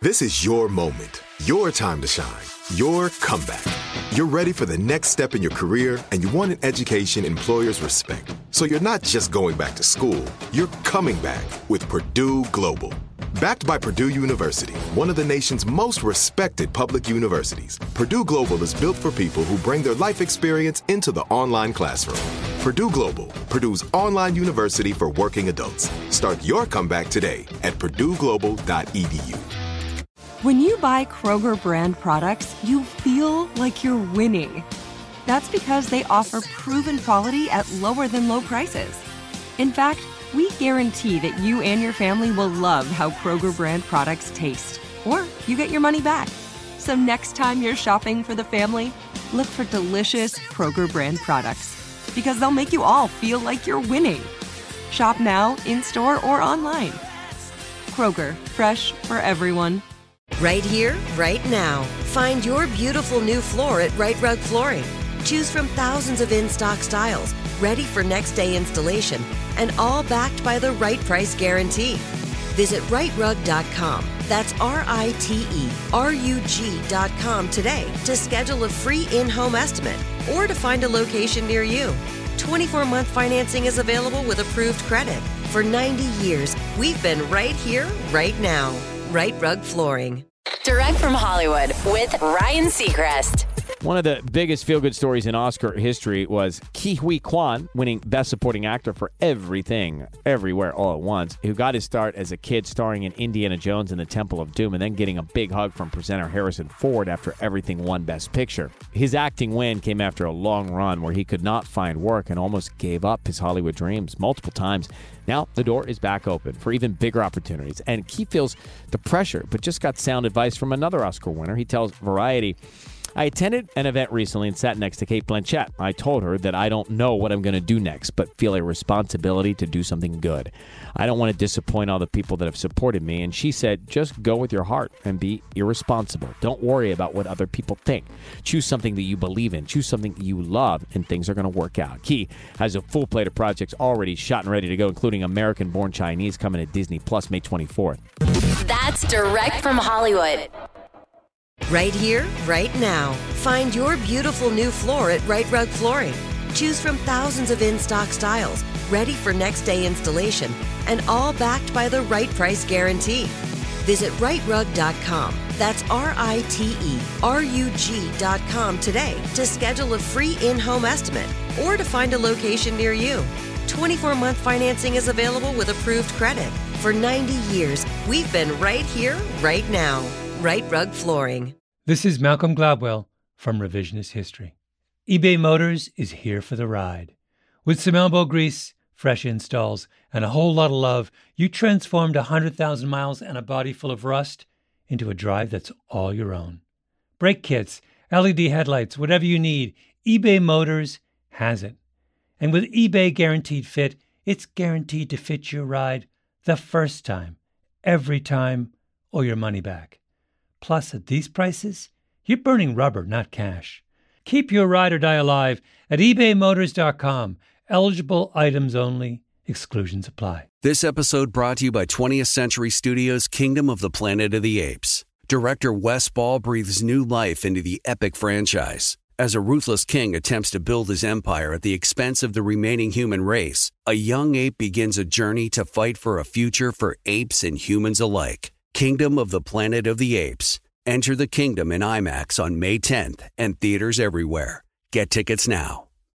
This is your moment, your time to shine, your comeback. You're ready for the next step in your career, and you want an education employers respect. So you're not just going back to school, you're coming back with Purdue Global. Backed by Purdue University, one of the nation's most respected public universities, Purdue Global is built for people who bring their life experience into the online classroom. Purdue Global, Purdue's online university for working adults. Start your comeback today at purdueglobal.edu. When you buy Kroger brand products, you feel like you're winning. That's because they offer proven quality at lower than low prices. In fact, we guarantee that you and your family will love how Kroger brand products taste, or you get your money back. So next time you're shopping for the family, look for delicious Kroger brand products, because they'll make you all feel like you're winning. Shop now, in-store, or online. Kroger, fresh for everyone. Right here, right now. Find your beautiful new floor at Right Rug Flooring. Choose from thousands of in-stock styles, ready for next day installation, and all backed by the right price guarantee. Visit rightrug.com. That's RITERUG.com today to schedule a free in-home estimate or to find a location near you. 24-month financing is available with approved credit. For 90 years, we've been right here, right now. Right Rug Flooring. Direct from Hollywood with Ryan Seacrest. One of the biggest feel-good stories in Oscar history was Ke Huy Quan winning Best Supporting Actor for Everything, Everywhere, All at Once, who got his start as a kid starring in Indiana Jones and the Temple of Doom and then getting a big hug from presenter Harrison Ford after Everything won Best Picture. His acting win came after a long run where he could not find work and almost gave up his Hollywood dreams multiple times. Now, the door is back open for even bigger opportunities, and Ke feels the pressure, but just got sound advice from another Oscar winner. He tells Variety, I attended an event recently and sat next to Cate Blanchett. I told her that I don't know what I'm going to do next, but feel a responsibility to do something good. I don't want to disappoint all the people that have supported me. And she said, just go with your heart and be irresponsible. Don't worry about what other people think. Choose something that you believe in. Choose something you love, and things are going to work out. Ke has a full plate of projects already shot and ready to go, including American-Born Chinese coming to Disney Plus May 24th. That's Direct from Hollywood. Right here, right now. Find your beautiful new floor at Right Rug Flooring. Choose from thousands of in-stock styles, ready for next day installation, and all backed by the right price guarantee. Visit rightrug.com. That's RITERUG.com today to schedule a free in-home estimate or to find a location near you. 24-month financing is available with approved credit. For 90 years, we've been right here, right now. Right Rug Flooring. This is Malcolm Gladwell from Revisionist History. eBay Motors is here for the ride. With some elbow grease, fresh installs, and a whole lot of love, you transformed 100,000 miles and a body full of rust into a drive that's all your own. Brake kits, LED headlights, whatever you need, eBay Motors has it. And with eBay Guaranteed Fit, it's guaranteed to fit your ride the first time, every time, or your money back. Plus, at these prices, you're burning rubber, not cash. Keep your ride or die alive at ebaymotors.com. Eligible items only. Exclusions apply. This episode brought to you by 20th Century Studios' Kingdom of the Planet of the Apes. Director Wes Ball breathes new life into the epic franchise. As a ruthless king attempts to build his empire at the expense of the remaining human race, a young ape begins a journey to fight for a future for apes and humans alike. Kingdom of the Planet of the Apes. Enter the kingdom in IMAX on May 10th and theaters everywhere. Get tickets now.